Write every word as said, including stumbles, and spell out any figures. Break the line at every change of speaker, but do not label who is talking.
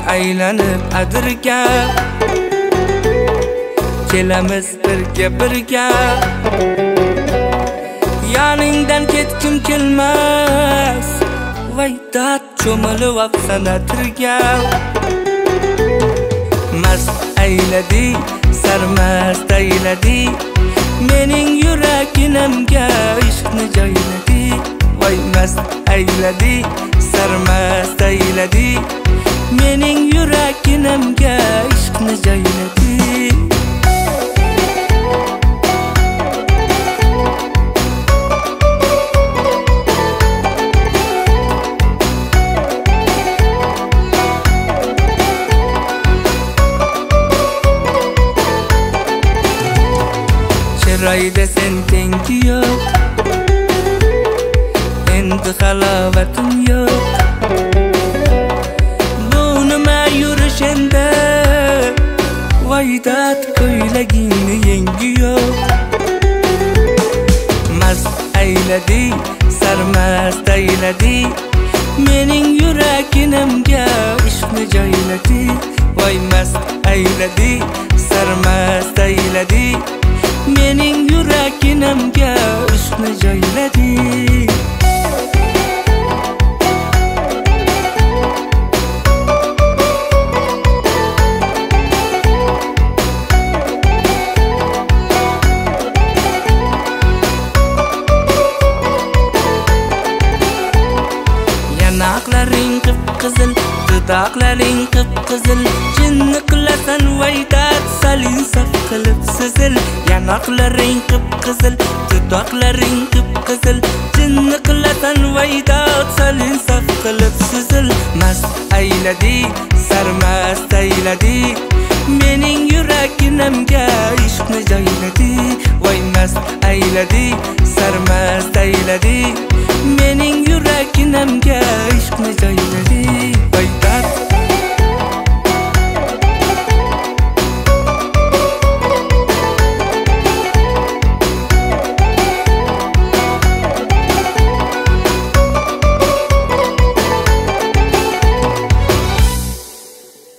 aylanib adirga, kelamiz birga birga. Yaningdan ketkim kelmas, voy dard cho'milib afsana tirga. Mast ayladi, sarmast ayladi, mening yuraginamga ishqni joyladi. Voy mast ayladi, sarmast ayladi, mening yuraginamga ishqni joyladi. Chiroyda sen tengi yo'q, endi halovatim yo'q. Bu nima yurish endi, voy dard ko'ylagingni yengi yo'q. Mast ayladi, sarmast ayladi, mening yuraginamga ishqni joyladi. Voy mast ayladi, sarmast ayladi, mening yuraginamga ishqni joyladi. Yanaqlaring qip-qizil, dudoqlaring qip-qizil, jinni qilasan voy dard salin saf qilib sizil. Yanaqlaring qip-qizil, dudoqlaring qip-qizil, jinni qilasan voy dard salin saf qilib sizil. Mast ayladi, sarmast ayladi, mening yuraginamga ishqni joyladi. Voy mast ayladi,